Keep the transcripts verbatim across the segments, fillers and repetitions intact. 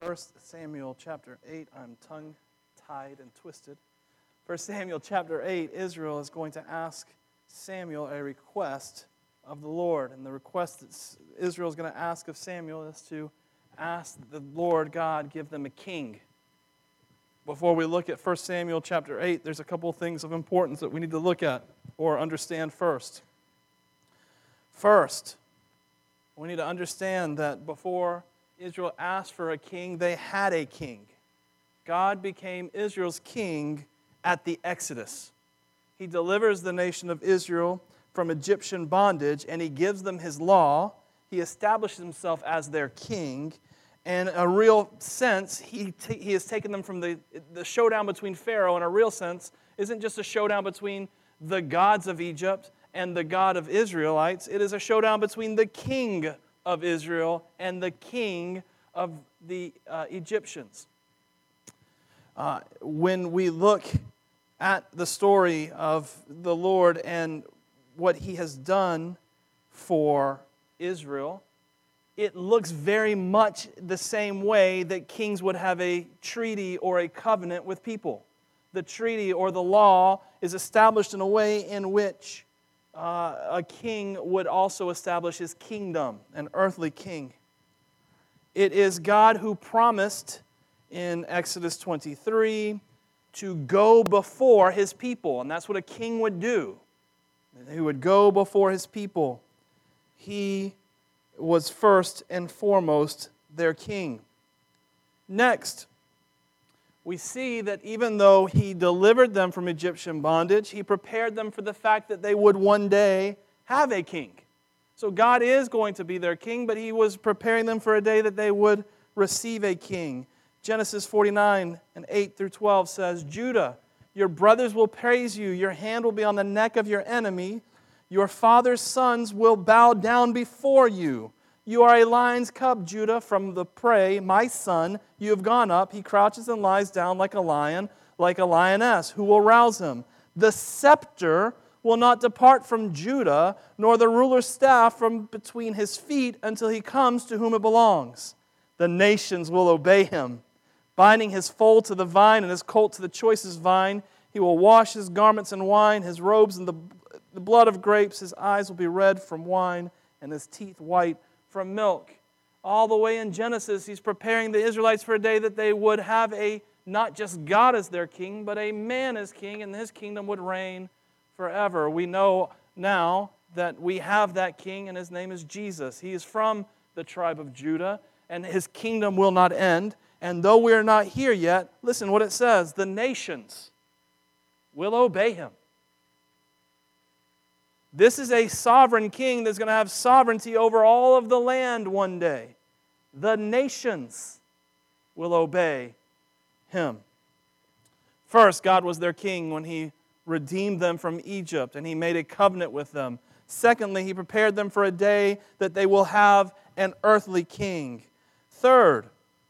First Samuel chapter eight, I'm tongue-tied and twisted. First Samuel chapter eight, Israel is going to ask Samuel a request of the Lord. And the request that Israel is going to ask of Samuel is to ask the Lord God give them a king. Before we look at First Samuel chapter eight, there's a couple of things of importance that we need to look at or understand first. First, we need to understand that before Israel asked for a king, they had a king. God became Israel's king at the Exodus. He delivers the nation of Israel from Egyptian bondage, and He gives them His law. He establishes Himself as their king. And in a real sense, He t- He has taken them from the, the showdown between Pharaoh, in a real sense, isn't just a showdown between the gods of Egypt and the God of Israelites. It is a showdown between the king of Israel and the king of the uh, Egyptians. Uh, when we look at the story of the Lord and what He has done for Israel, it looks very much the same way that kings would have a treaty or a covenant with people. The treaty or the law is established in a way in which uh, a king would also establish his kingdom, an earthly king. It is God who promised in Exodus twenty-three to go before His people, and that's what a king would do. He would go before His people. He was first and foremost their king. Next, we see that even though He delivered them from Egyptian bondage, He prepared them for the fact that they would one day have a king. So God is going to be their king, but He was preparing them for a day that they would receive a king. Genesis forty-nine and eight through twelve says, Judah, your brothers will praise you. Your hand will be on the neck of your enemy. Your father's sons will bow down before you. You are a lion's cub, Judah, from the prey. My son, you have gone up. He crouches and lies down like a lion, like a lioness. Who will rouse him? The scepter will not depart from Judah, nor the ruler's staff from between his feet until he comes to whom it belongs. The nations will obey him. Binding his foal to the vine and his colt to the choicest vine, he will wash his garments in wine, his robes in the, the blood of grapes. His eyes will be red from wine, and his teeth white from milk. All the way in Genesis, He's preparing the Israelites for a day that they would have a not just God as their king, but a man as king, and His kingdom would reign forever. We know now that we have that king, and His name is Jesus. He is from the tribe of Judah, and His kingdom will not end. And though we are not here yet, listen what it says, the nations will obey Him. This is a sovereign king that's going to have sovereignty over all of the land one day. The nations will obey Him. First, God was their king when He redeemed them from Egypt, and He made a covenant with them. Secondly, He prepared them for a day that they will have an earthly king. Third,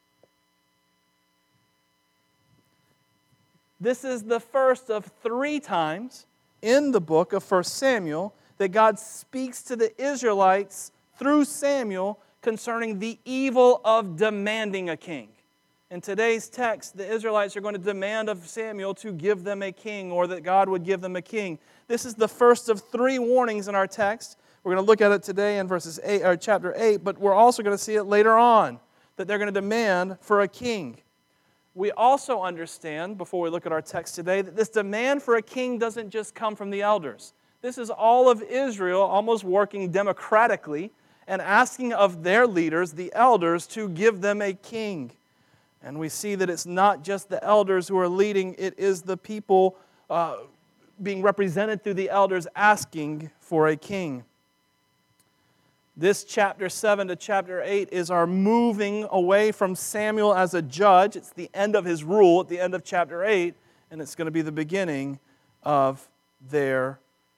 this is the first of three times in the book of First Samuel that God speaks to the Israelites through Samuel concerning the evil of demanding a king. In today's text, the Israelites are going to demand of Samuel to give them a king, or that God would give them a king. This is the first of three warnings in our text. We're going to look at it today in verses eight, or chapter eight, but we're also going to see it later on, that they're going to demand for a king. We also understand, before we look at our text today, that this demand for a king doesn't just come from the elders. This is all of Israel almost working democratically and asking of their leaders, the elders, to give them a king. And we see that it's not just the elders who are leading, it is the people uh, being represented through the elders asking for a king. This chapter seven to chapter eight is our moving away from Samuel as a judge. It's the end of his rule at the end of chapter eight, and it's going to be the beginning of their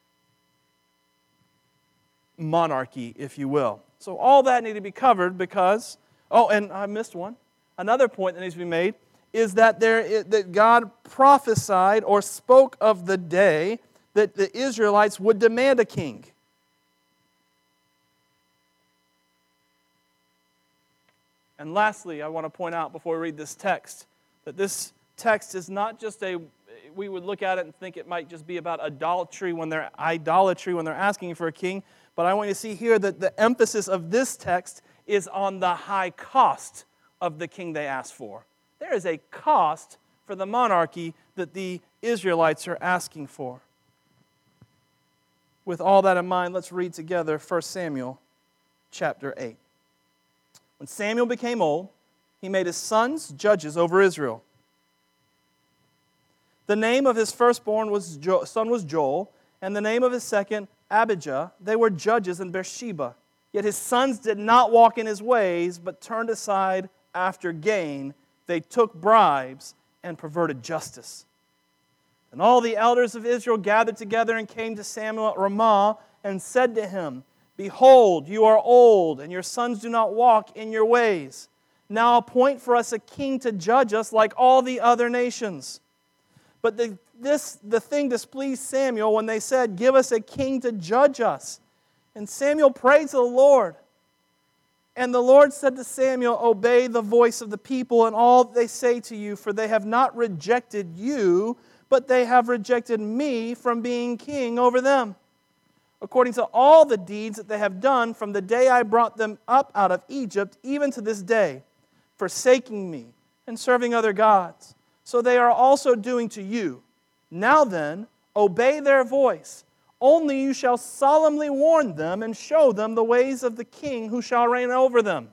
monarchy, if you will. So all that needs to be covered because, oh, and I missed one. Another point that needs to be made is that there that God prophesied or spoke of the day that the Israelites would demand a king. And lastly, I want to point out before we read this text that this text is not just a, we would look at it and think it might just be about idolatry when they're idolatry when they're asking for a king, but I want you to see here that the emphasis of this text is on the high cost of the king they asked for. There is a cost for the monarchy that the Israelites are asking for. With all that in mind, let's read together First Samuel chapter eight. When Samuel became old, he made his sons judges over Israel. The name of his firstborn was jo- son was Joel, and the name of his second, Abijah. They were judges in Beersheba. Yet his sons did not walk in his ways, but turned aside after gain. They took bribes and perverted justice. And all the elders of Israel gathered together and came to Samuel at Ramah and said to him, Behold, you are old, and your sons do not walk in your ways. Now appoint for us a king to judge us like all the other nations. But the, this, the thing displeased Samuel when they said, Give us a king to judge us. And Samuel prayed to the Lord. And the Lord said to Samuel, Obey the voice of the people and all that they say to you, for they have not rejected you, but they have rejected me from being king over them, according to all the deeds that they have done from the day I brought them up out of Egypt, even to this day, forsaking me and serving other gods. So they are also doing to you. Now then, obey their voice. Only you shall solemnly warn them and show them the ways of the king who shall reign over them.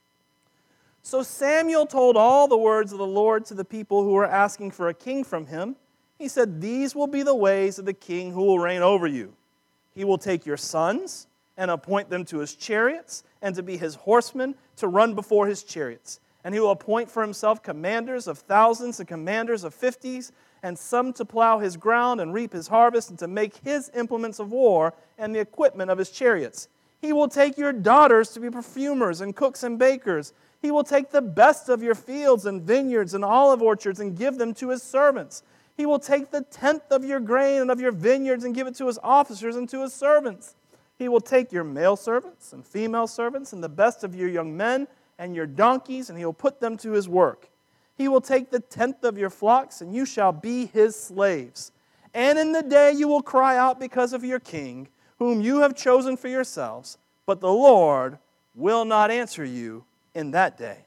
So Samuel told all the words of the Lord to the people who were asking for a king from him. He said, These will be the ways of the king who will reign over you. He will take your sons and appoint them to his chariots and to be his horsemen to run before his chariots. And he will appoint for himself commanders of thousands and commanders of fifties, and some to plow his ground and reap his harvest and to make his implements of war and the equipment of his chariots. He will take your daughters to be perfumers and cooks and bakers. He will take the best of your fields and vineyards and olive orchards and give them to his servants. He will take the tenth of your grain and of your vineyards and give it to his officers and to his servants. He will take your male servants and female servants and the best of your young men and your donkeys, and he will put them to his work. He will take the tenth of your flocks, and you shall be his slaves. And in the day you will cry out because of your king, whom you have chosen for yourselves, but the Lord will not answer you in that day.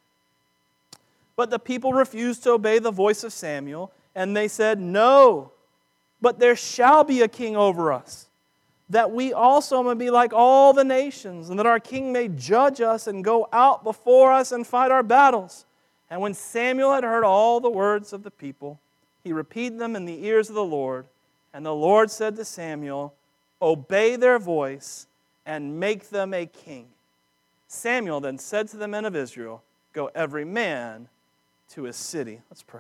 But the people refused to obey the voice of Samuel, and they said, No, but there shall be a king over us, that we also may be like all the nations, and that our king may judge us and go out before us and fight our battles. And when Samuel had heard all the words of the people, he repeated them in the ears of the Lord. And the Lord said to Samuel, Obey their voice and make them a king. Samuel then said to the men of Israel, Go every man to his city. Let's pray.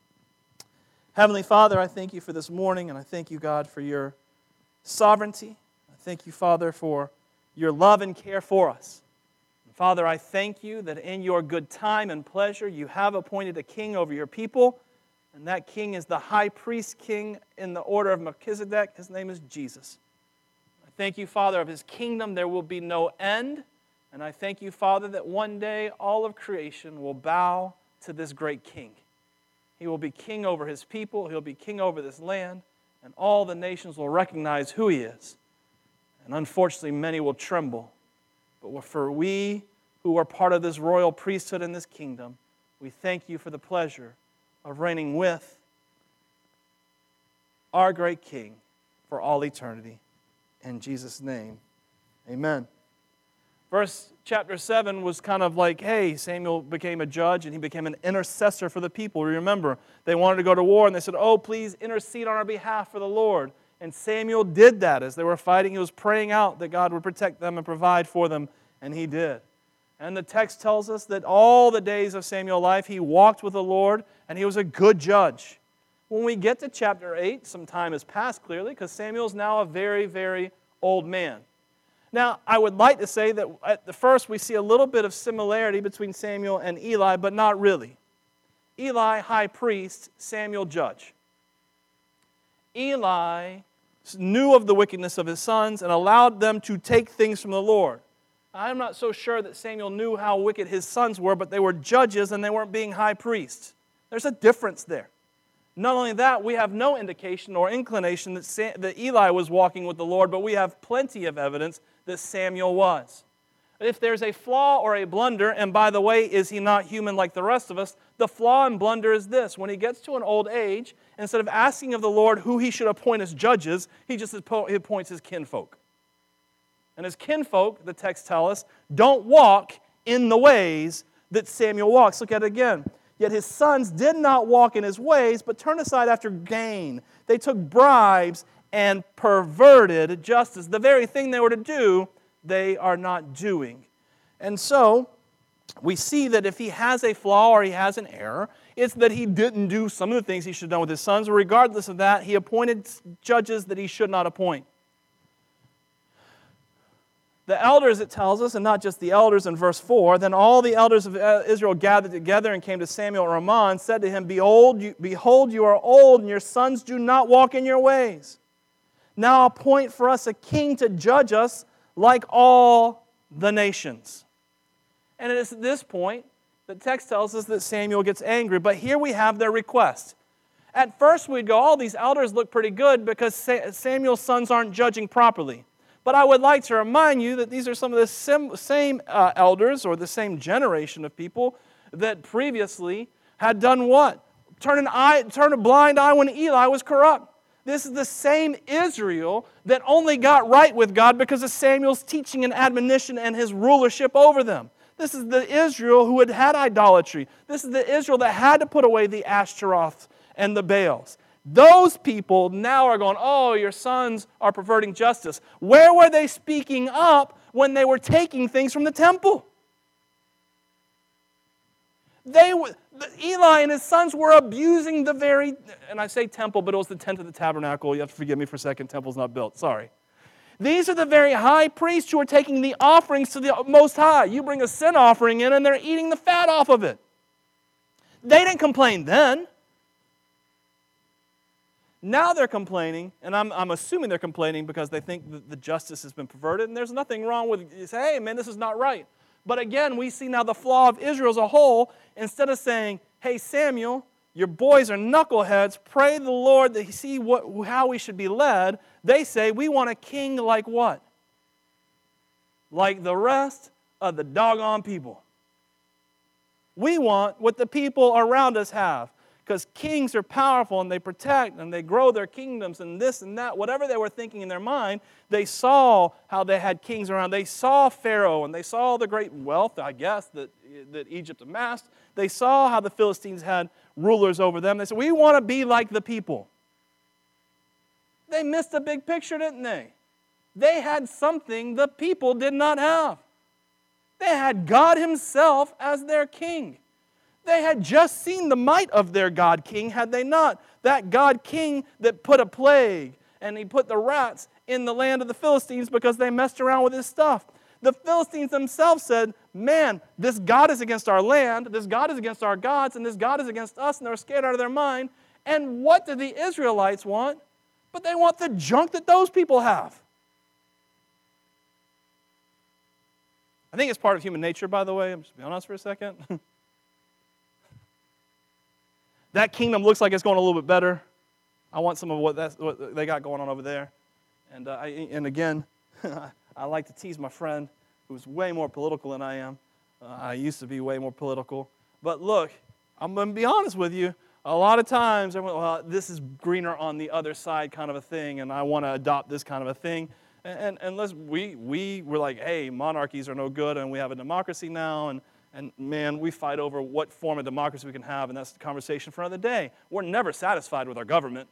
Heavenly Father, I thank you for this morning, and I thank you, God, for your sovereignty. I thank you, Father, for your love and care for us. And Father, I thank you that in your good time and pleasure you have appointed a king over your people, and that king is the high priest king in the order of Melchizedek. His name is Jesus. I thank you, Father, of his kingdom there will be no end, and I thank you, Father, that one day all of creation will bow to this great king. He will be king over his people, he'll be king over this land, and all the nations will recognize who he is. And unfortunately, many will tremble. But for we who are part of this royal priesthood in this kingdom, we thank you for the pleasure of reigning with our great King for all eternity. In Jesus' name, amen. Verse chapter seven was kind of like, hey, Samuel became a judge and he became an intercessor for the people. Remember, they wanted to go to war and they said, oh, please intercede on our behalf for the Lord. And Samuel did that as they were fighting. He was praying out that God would protect them and provide for them, and he did. And the text tells us that all the days of Samuel's life, he walked with the Lord and he was a good judge. When we get to chapter eight, some time has passed clearly because Samuel's now a very, very old man. Now, I would like to say that at the first we see a little bit of similarity between Samuel and Eli, but not really. Eli, high priest, Samuel, judge. Eli knew of the wickedness of his sons and allowed them to take things from the Lord. I'm not so sure that Samuel knew how wicked his sons were, but they were judges and they weren't being high priests. There's a difference there. Not only that, we have no indication or inclination that, Sam, that Eli was walking with the Lord, but we have plenty of evidence that Samuel was. If there's a flaw or a blunder, and by the way, is he not human like the rest of us? The flaw and blunder is this. When he gets to an old age, instead of asking of the Lord who he should appoint as judges, he just appoints his kinfolk. And his kinfolk, the text tells us, don't walk in the ways that Samuel walks. Look at it again. Yet his sons did not walk in his ways, but turned aside after gain. They took bribes and perverted justice. The very thing they were to do, they are not doing. And so, we see that if he has a flaw or he has an error, it's that he didn't do some of the things he should have done with his sons. Regardless of that, he appointed judges that he should not appoint. The elders, it tells us, and not just the elders in verse four, then all the elders of Israel gathered together and came to Samuel at Ramah and said to him, Behold, you, behold, you are old, and your sons do not walk in your ways. Now appoint for us a king to judge us like all the nations. And it is at this point, the text tells us that Samuel gets angry, but here we have their request. At first we'd go, all these elders look pretty good because Samuel's sons aren't judging properly. But I would like to remind you that these are some of the sim- same uh, elders or the same generation of people that previously had done what? Turn an eye, turn a blind eye when Eli was corrupt. This is the same Israel that only got right with God because of Samuel's teaching and admonition and his rulership over them. This is the Israel who had had idolatry. This is the Israel that had to put away the Ashtaroths and the Baals. Those people now are going, oh, your sons are perverting justice. Where were they speaking up when they were taking things from the temple? They were, Eli and his sons were abusing the very, and I say temple, but it was the tent of the tabernacle. You have to forgive me for a second. Temple's not built. Sorry. These are the very high priests who are taking the offerings to the Most High. You bring a sin offering in, and they're eating the fat off of it. They didn't complain then. Now they're complaining, and I'm, I'm assuming they're complaining because they think that the justice has been perverted, and there's nothing wrong with, you say, hey, man, this is not right. But again, we see now the flaw of Israel as a whole. Instead of saying, hey, Samuel, your boys are knuckleheads, pray the Lord that he see what, how we should be led, they say, we want a king like what? Like the rest of the doggone people. We want what the people around us have. Because kings are powerful and they protect and they grow their kingdoms and this and that. Whatever they were thinking in their mind, they saw how they had kings around. They saw Pharaoh and they saw the great wealth, I guess, that, that Egypt amassed. They saw how the Philistines had rulers over them. They said, we want to be like the people. They missed the big picture, didn't they? They had something the people did not have. They had God Himself as their king. They had just seen the might of their God King, had they not? That God King that put a plague, and he put the rats in the land of the Philistines because they messed around with his stuff. The Philistines themselves said, man, this God is against our land, this God is against our gods, and this God is against us, and they're scared out of their mind. And what do the Israelites want? But they want the junk that those people have. I think it's part of human nature, by the way. I'm just being honest for a second. That kingdom looks like it's going a little bit better. I want some of what, that's, what they got going on over there. And, uh, I, and again, I like to tease my friend who's way more political than I am. Uh, I used to be way more political. But look, I'm going to be honest with you. A lot of times, I went, well, this is greener on the other side kind of a thing, and I want to adopt this kind of a thing. And, and unless we, we were like, hey, monarchies are no good, and we have a democracy now, and And man, we fight over what form of democracy we can have, and that's the conversation for another day. We're never satisfied with our government.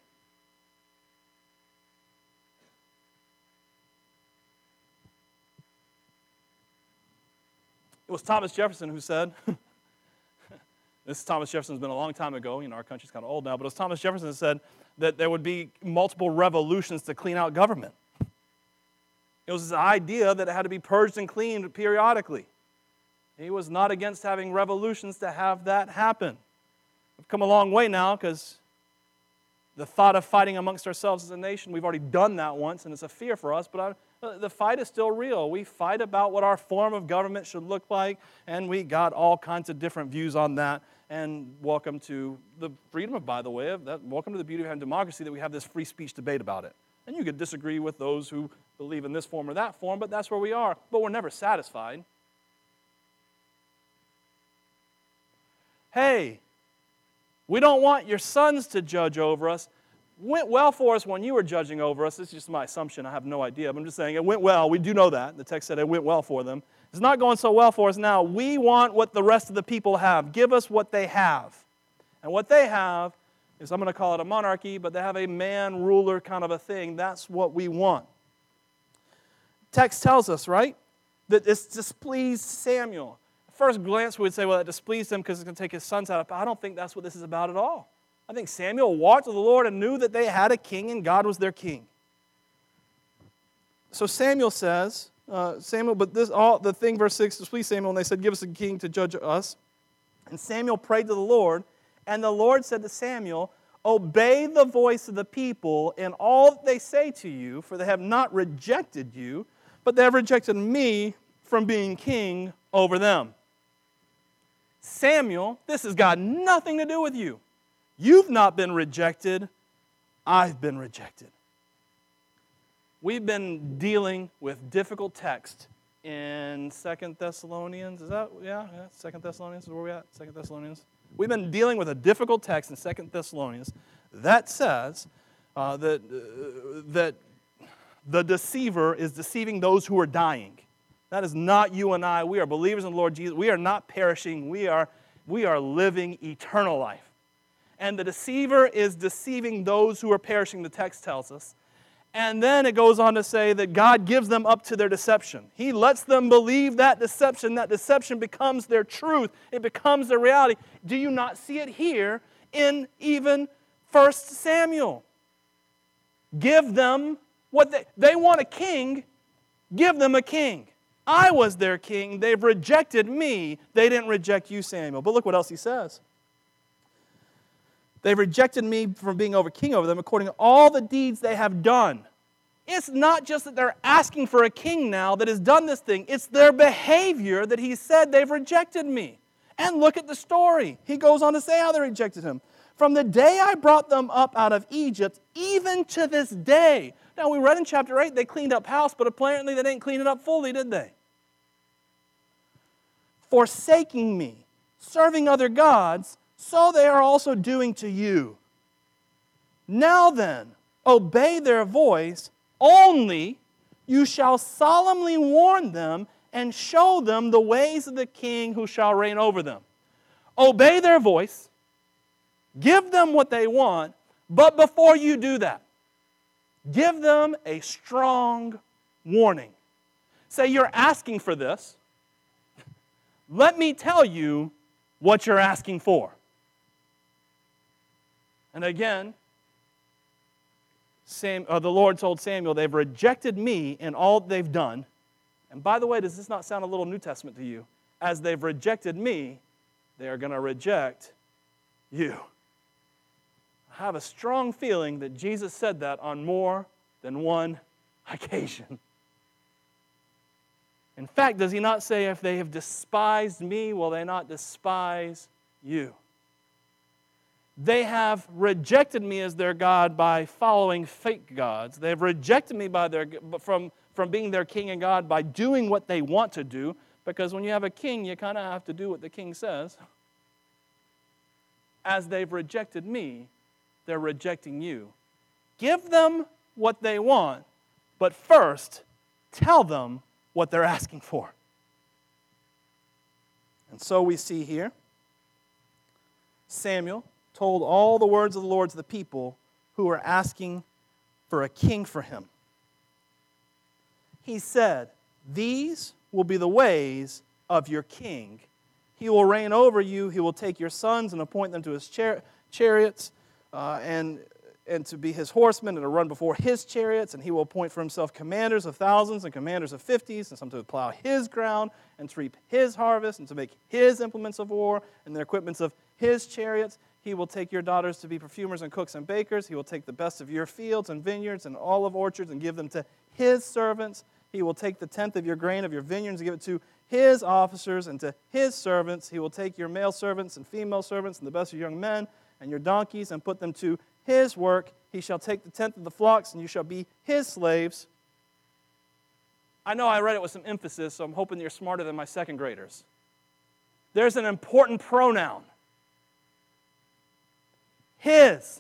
It was Thomas Jefferson who said, this Thomas Jefferson's been a long time ago, you know, our country's kind of old now, but it was Thomas Jefferson who said that there would be multiple revolutions to clean out government. It was this idea that it had to be purged and cleaned periodically. He was not against having revolutions to have that happen. We've come a long way now because the thought of fighting amongst ourselves as a nation, we've already done that once, and it's a fear for us, but Uh, The fight is still real. We fight about what our form of government should look like, and we got all kinds of different views on that. And welcome to the freedom of, by the way, of that. Welcome to the beauty of having democracy, that we have this free speech debate about it. And you could disagree with those who believe in this form or that form, but that's where we are. But we're never satisfied. Hey, we don't want your sons to judge over us. Went well for us when you were judging over us. This is just my assumption. I have no idea. But I'm just saying it went well. We do know that. The text said it went well for them. It's not going so well for us now. We want what the rest of the people have. Give us what they have. And what they have is, I'm going to call it a monarchy, but they have a man ruler kind of a thing. That's what we want. Text tells us, right, that this displeased Samuel. At first glance, we would say, well, that displeased him because it's going to take his sons out of power. I don't think that's what this is about at all. I think Samuel walked with the Lord and knew that they had a king and God was their king. So Samuel says, uh, Samuel, but this all the thing, verse six, displeased Samuel, and they said, give us a king to judge us. And Samuel prayed to the Lord, and the Lord said to Samuel, obey the voice of the people in all that they say to you, for they have not rejected you, but they have rejected me from being king over them. Samuel, this has got nothing to do with you. You've not been rejected. I've been rejected. We've been dealing with difficult text in Second Thessalonians. Is that, yeah, yeah, Second Thessalonians is where we're at, Second Thessalonians. We've been dealing with a difficult text in Second Thessalonians that says uh, that, uh, that the deceiver is deceiving those who are dying. That is not you and I. We are believers in the Lord Jesus. We are not perishing. We are, we are living eternal life. And the deceiver is deceiving those who are perishing, the text tells us. And then it goes on to say that God gives them up to their deception. He lets them believe that deception. That deception becomes their truth. It becomes their reality. Do you not see it here in even First Samuel? Give them what they, they want a king. Give them a king. I was their king. They've rejected me. They didn't reject you, Samuel. But look what else he says. They've rejected me from being over king over them according to all the deeds they have done. It's not just that they're asking for a king now that has done this thing. It's their behavior that he said they've rejected me. And look at the story. He goes on to say how they rejected him. From the day I brought them up out of Egypt, even to this day. Now we read in chapter eight they cleaned up house, but apparently they didn't clean it up fully, did they? Forsaking me, serving other gods, so they are also doing to you. Now then, obey their voice, only you shall solemnly warn them and show them the ways of the king who shall reign over them. Obey their voice, give them what they want, but before you do that, give them a strong warning. Say, you're asking for this. Let me tell you what you're asking for. And again, Sam, uh, the Lord told Samuel, they've rejected me in all they've done. And by the way, does this not sound a little New Testament to you? As they've rejected me, they are going to reject you. I have a strong feeling that Jesus said that on more than one occasion. In fact, does he not say, if they have despised me, will they not despise you? They have rejected me as their God by following fake gods. They have rejected me by their, from, from being their king and God by doing what they want to do, because when you have a king, you kind of have to do what the king says. As they've rejected me, they're rejecting you. Give them what they want, but first, tell them what they're asking for. And so we see here, Samuel told all the words of the Lord to the people who were asking for a king for him. He said, these will be the ways of your king. He will reign over you. He will take your sons and appoint them to his char- chariots uh, and, and to be his horsemen and to run before his chariots. And he will appoint for himself commanders of thousands and commanders of fifties, and some to plow his ground and to reap his harvest and to make his implements of war and the equipments of his chariots. He will take your daughters to be perfumers and cooks and bakers. He will take the best of your fields and vineyards and olive orchards and give them to his servants. He will take the tenth of your grain of your vineyards and give it to his officers and to his servants. He will take your male servants and female servants and the best of your young men and your donkeys and put them to his work. He shall take the tenth of the flocks, and you shall be his slaves. I know I read it with some emphasis, so I'm hoping you're smarter than my second graders. There's an important pronoun. His.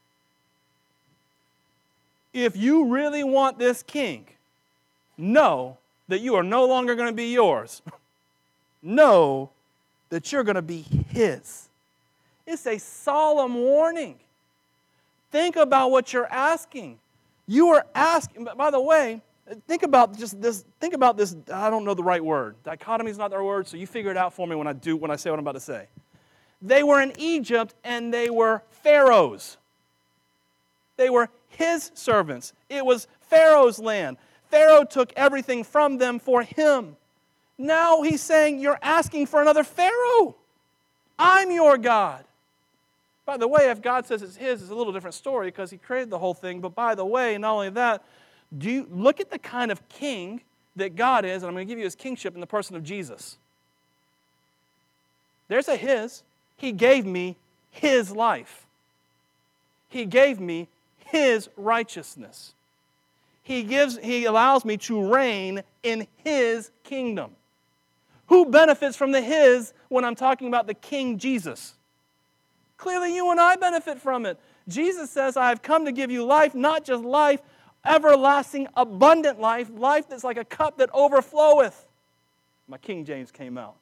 If you really want this king, know that you are no longer going to be yours. Know that you're going to be his. It's a solemn warning. Think about what you're asking. You are asking, by the way, think about just this, think about this, I don't know the right word. Dichotomy is not the right word, so you figure it out for me when I do, when I say what I'm about to say. They were in Egypt and they were Pharaoh's. They were his servants. It was Pharaoh's land. Pharaoh took everything from them for him. Now he's saying, you're asking for another Pharaoh. I'm your God. By the way, if God says it's his, it's a little different story because he created the whole thing. But by the way, not only that, do you look at the kind of king that God is, and I'm going to give you his kingship in the person of Jesus. There's a his. He gave me his life. He gave me his righteousness. He gives, he allows me to reign in his kingdom. Who benefits from the his when I'm talking about the King Jesus? Clearly you and I benefit from it. Jesus says, I have come to give you life, not just life, everlasting, abundant life, life that's like a cup that overfloweth. My King James came out.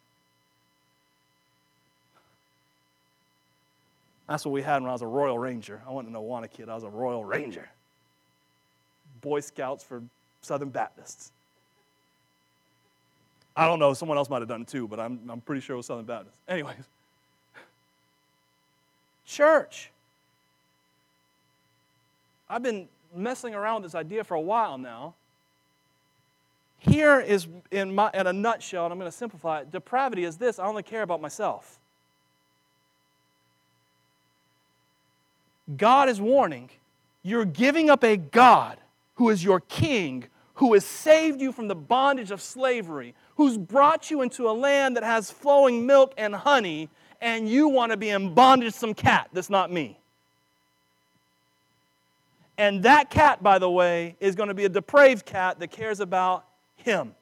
That's what we had when I was a Royal Ranger. I wasn't an Awana kid, I was a Royal Ranger. Boy Scouts for Southern Baptists. I don't know, someone else might have done it too, but I'm, I'm pretty sure it was Southern Baptists. Anyways. Church. I've been messing around with this idea for a while now. Here is, in, my, in a nutshell, and I'm going to simplify it, depravity is this: I only care about myself. God is warning, you're giving up a God who is your king, who has saved you from the bondage of slavery, who's brought you into a land that has flowing milk and honey, and you want to be in bondage to some cat that's not me. And that cat, by the way, is going to be a depraved cat that cares about him.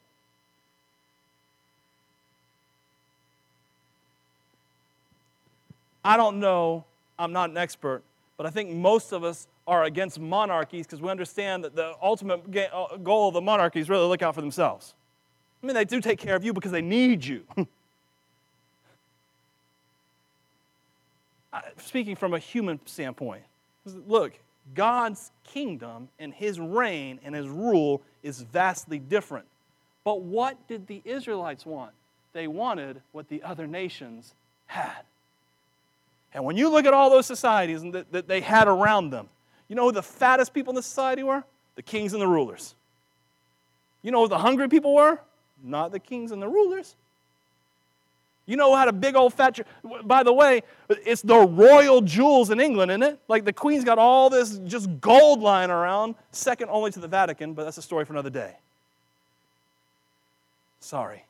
I don't know, I'm not an expert, but I think most of us are against monarchies because we understand that the ultimate goal of the monarchy is really to look out for themselves. I mean, they do take care of you because they need you. Speaking from a human standpoint, look, God's kingdom and his reign and his rule is vastly different. But what did the Israelites want? They wanted what the other nations had. And when you look at all those societies that, that they had around them, you know who the fattest people in the society were? The kings and the rulers. You know who the hungry people were? Not the kings and the rulers. You know who had a big old fat... By the way, it's the royal jewels in England, isn't it? Like the Queen's got all this just gold lying around, second only to the Vatican, but that's a story for another day. Sorry.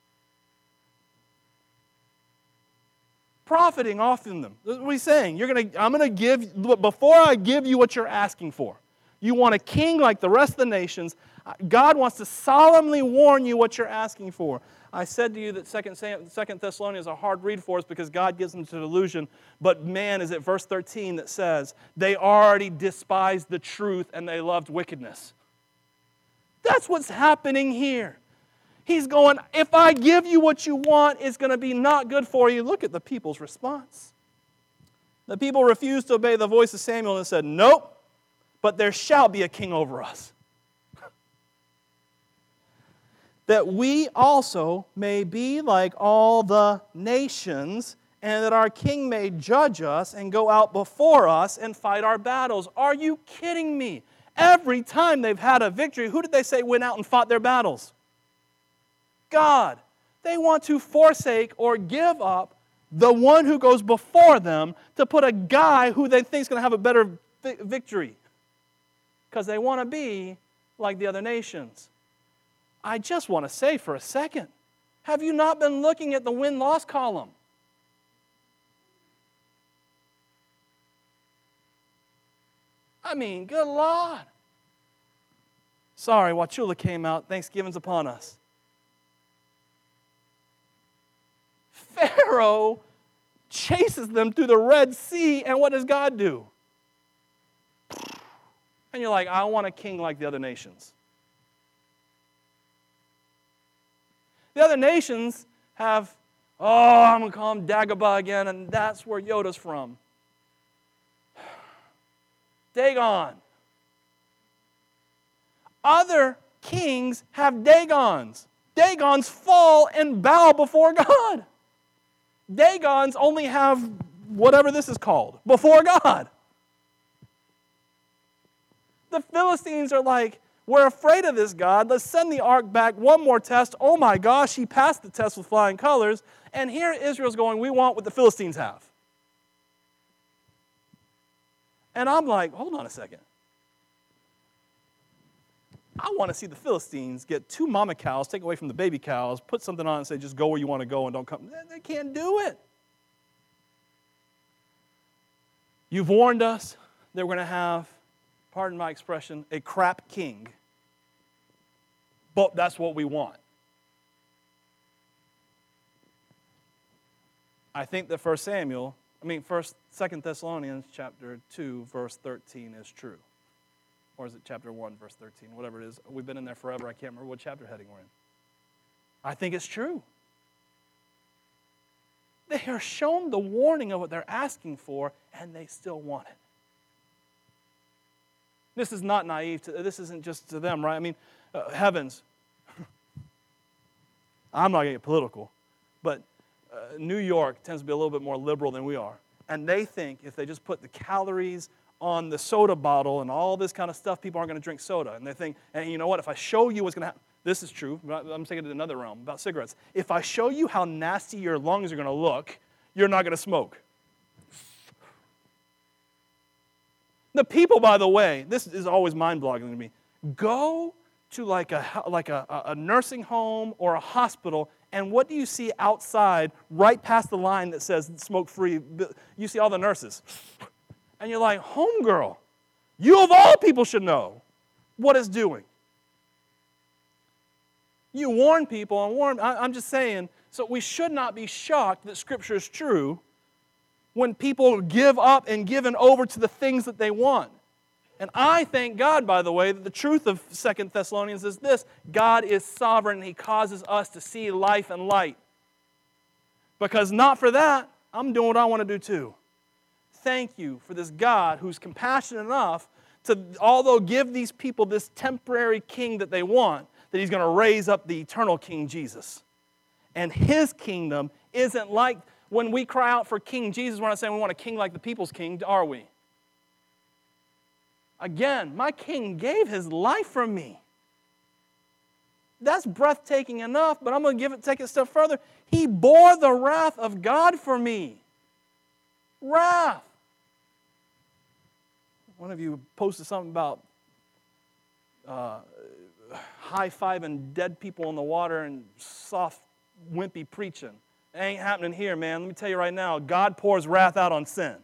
Profiting off in them. That's what he's saying. You're gonna, I'm going to give... Before I give you what you're asking for, you want a king like the rest of the nations, God wants to solemnly warn you what you're asking for. I said to you that Second Thessalonians is a hard read for us because God gives them to delusion. But man, is it verse thirteen that says, they already despised the truth and they loved wickedness. That's what's happening here. He's going, if I give you what you want, it's going to be not good for you. Look at the people's response. The people refused to obey the voice of Samuel and said, nope, but there shall be a king over us. That we also may be like all the nations, and that our king may judge us and go out before us and fight our battles. Are you kidding me? Every time they've had a victory, who did they say went out and fought their battles? God. They want to forsake or give up the one who goes before them to put a guy who they think is going to have a better vi- victory because they want to be like the other nations. I just want to say for a second, have you not been looking at the win-loss column? I mean, good Lord. Sorry, Wauchula came out. Thanksgiving's upon us. Pharaoh chases them through the Red Sea, and what does God do? And you're like, I want a king like the other nations. The other nations have, oh, I'm going to call him Dagobah again, and that's where Yoda's from. Dagon. Other kings have Dagons. Dagons fall and bow before God. Dagons only have whatever this is called, before God. The Philistines are like, we're afraid of this God. Let's send the ark back. One more test. Oh my gosh, he passed the test with flying colors. And here Israel's going, we want what the Philistines have. And I'm like, hold on a second. I want to see the Philistines get two mama cows, take away from the baby cows, put something on and say, just go where you want to go and don't come. They can't do it. You've warned us that we're going to have, pardon my expression, a crap king. But that's what we want. I think that First Samuel, I mean, First, Second Thessalonians chapter two, verse thirteen is true. Or is it chapter one, verse thirteen? Whatever it is. We've been in there forever. I can't remember what chapter heading we're in. I think it's true. They are shown the warning of what they're asking for, and they still want it. This is not naive. To, this isn't just to them, right? I mean, uh, heavens. I'm not going to get political, but uh, New York tends to be a little bit more liberal than we are. And they think if they just put the calories on the soda bottle and all this kind of stuff, people aren't going to drink soda. And they think, and you know what, if I show you what's going to happen, this is true, but I'm taking it to another realm, about cigarettes. If I show you how nasty your lungs are going to look, you're not going to smoke. The people, by the way, this is always mind-boggling to me, go to like a, like a, a nursing home or a hospital, and what do you see outside, right past the line that says smoke-free? You see all the nurses. And you're like, homegirl, you of all people should know what it's doing. You warn people and warn, I'm just saying, so we should not be shocked that Scripture is true when people give up and given over to the things that they want. And I thank God, by the way, that the truth of Second Thessalonians is this: God is sovereign and He causes us to see life and light. Because not for that, I'm doing what I want to do too. Thank you for this God who's compassionate enough to, although give these people this temporary king that they want, that He's going to raise up the eternal King Jesus. And His kingdom isn't like, when we cry out for King Jesus, we're not saying we want a king like the people's king, are we? Again, my king gave his life for me. That's breathtaking enough, but I'm going to give it, take it a step further. He bore the wrath of God for me. Wrath. One of you posted something about uh, high-fiving dead people in the water and soft, wimpy preaching. It ain't happening here, man. Let me tell you right now, God pours wrath out on sin.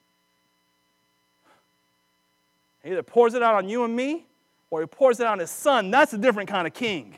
He either pours it out on you and me, or He pours it out on His Son. That's a different kind of king.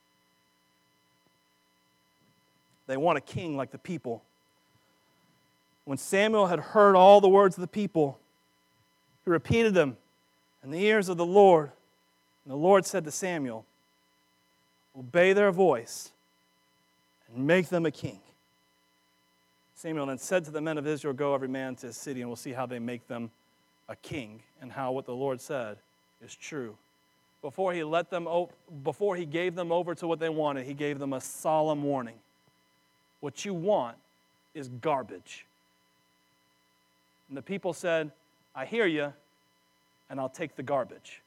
They want a king like the people. When Samuel had heard all the words of the people, he repeated them in the ears of the Lord. And the Lord said to Samuel, obey their voice and make them a king. Samuel then said to the men of Israel, go every man to his city, and we'll see how they make them a king, and how what the Lord said is true. Before he let them, before he gave them over to what they wanted, he gave them a solemn warning. What you want is garbage. And the people said, I hear you, and I'll take the garbage.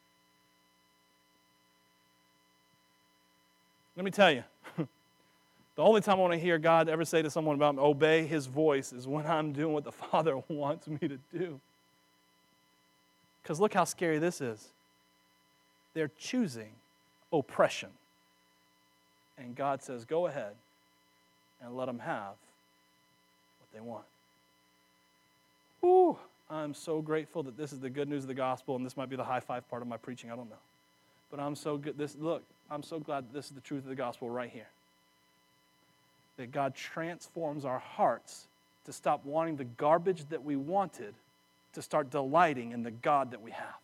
Let me tell you, The only time I want to hear God ever say to someone about obey his voice is when I'm doing what the Father wants me to do. Because look how scary this is. They're choosing oppression. And God says, go ahead and let them have what they want. Whew, I'm so grateful that this is the good news of the gospel, and this might be the high five part of my preaching, I don't know. But I'm so good, this, look, I'm so glad that this is the truth of the gospel right here. That God transforms our hearts to stop wanting the garbage that we wanted to start delighting in the God that we have.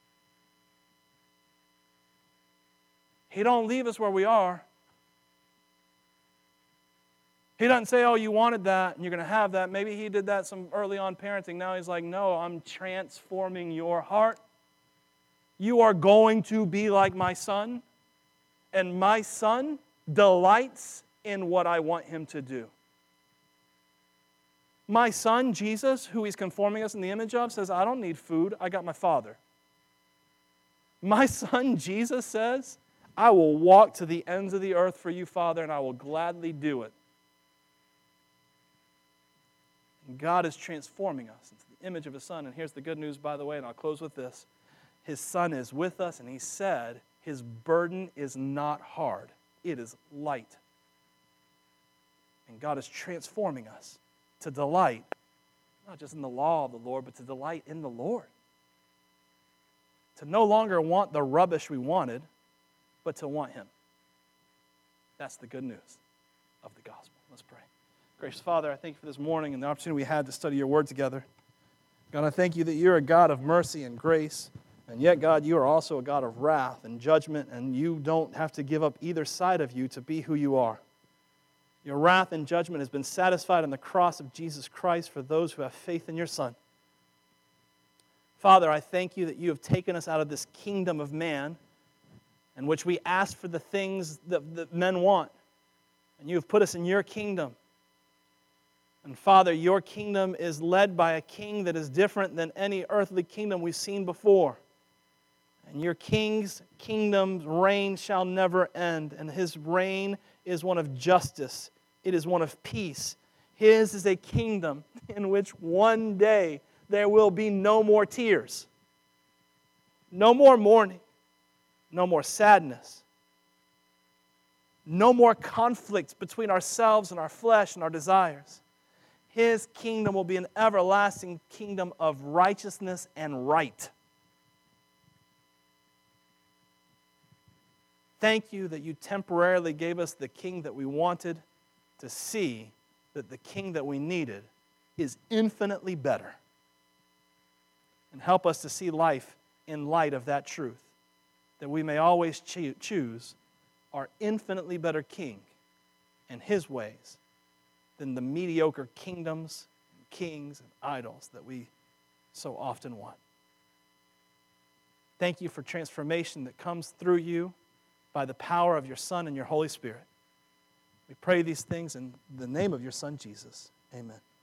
He don't leave us where we are. He doesn't say, oh, you wanted that and you're going to have that. Maybe he did that some early on parenting. Now he's like, no, I'm transforming your heart. You are going to be like my son, and my son delights in what I want him to do. My son, Jesus, who he's conforming us in the image of, says, I don't need food. I got my Father. My son, Jesus, says, I will walk to the ends of the earth for you, Father, and I will gladly do it. And God is transforming us into the image of his Son. And here's the good news, by the way, and I'll close with this. His Son is with us, and he said his burden is not hard. It is light. And God is transforming us to delight, not just in the law of the Lord, but to delight in the Lord. To no longer want the rubbish we wanted, but to want him. That's the good news of the gospel. Let's pray. Gracious Father, I thank you for this morning and the opportunity we had to study your word together. God, I thank you that you're a God of mercy and grace, and yet, God, you are also a God of wrath and judgment, and you don't have to give up either side of you to be who you are. Your wrath and judgment has been satisfied on the cross of Jesus Christ for those who have faith in your Son. Father, I thank you that you have taken us out of this kingdom of man in which we ask for the things that, that men want, and you have put us in your kingdom. And Father, your kingdom is led by a king that is different than any earthly kingdom we've seen before. And your king's kingdom's reign shall never end. And his reign is one of justice. It is one of peace. His is a kingdom in which one day there will be no more tears, no more mourning, no more sadness, no more conflict between ourselves and our flesh and our desires. His kingdom will be an everlasting kingdom of righteousness and right. Thank you that you temporarily gave us the king that we wanted to see that the king that we needed is infinitely better. And help us to see life in light of that truth, that we may always cho- choose our infinitely better king and his ways than the mediocre kingdoms and kings and idols that we so often want. Thank you for transformation that comes through you by the power of your Son and your Holy Spirit. We pray these things in the name of your Son, Jesus. Amen.